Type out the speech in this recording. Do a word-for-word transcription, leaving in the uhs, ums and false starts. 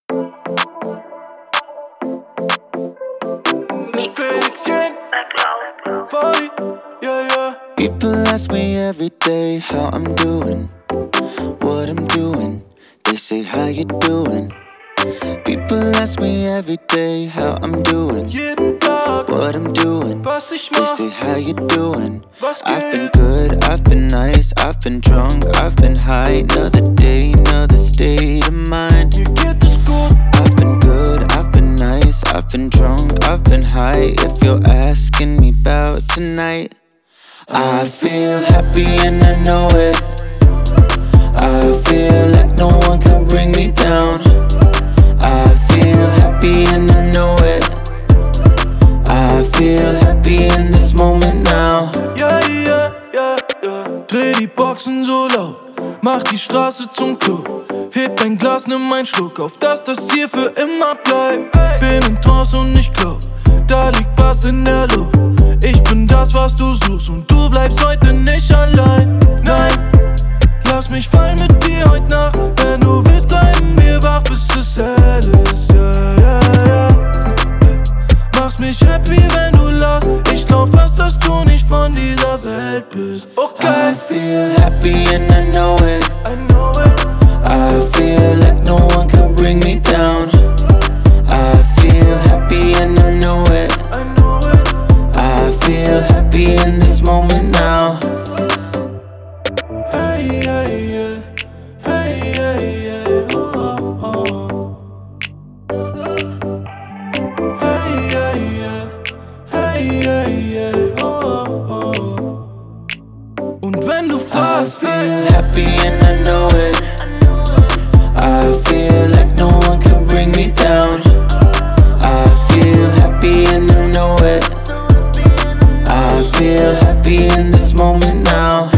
People ask me every day how I'm doing, what I'm doing. They say, how you doing? People ask me every day how I'm doing, what I'm doing. They say, how you doing? I've been good, I've been nice, I've been drunk, I've been high. Another day, another state of mind. I've been good, I've been nice, I've been drunk, I've been high. If you're asking me about tonight, I feel happy and I know it. I feel like no one can bring me down. I feel happy and I know it. I feel happy in this moment now. Yeah, yeah, yeah, yeah. Dreh die Boxen so laut, mach die Straße zum Club. Heb ein Glas, nimm einen Schluck, auf dass das hier für immer bleibt. Bin in Trance und ich glaub, da liegt was in der Luft. Ich bin das, was du suchst und du bleibst heute nicht allein. Nein, lass mich fallen mit dir heute Nacht. Wenn du willst, bleiben wir wach, bis es hell ist. Yeah, yeah, yeah. Machst mich happy, wenn du lachst. Ich glaub fast, dass du nicht von dieser Welt bist. Okay. I feel happy and I know it. I know it. I feel like no one can bring me down. I feel happy and I know it. I know it. I feel happy in this moment now. Hey, yeah, yeah. Hey, yeah, yeah. Oh, oh, oh. Hey, yeah, yeah. Hey, yeah, yeah. Oh, oh, oh. Und wenn du I fragst, feel happy and I know it. I feel like no one can bring me down. I feel happy and I know it. I feel happy in this moment now.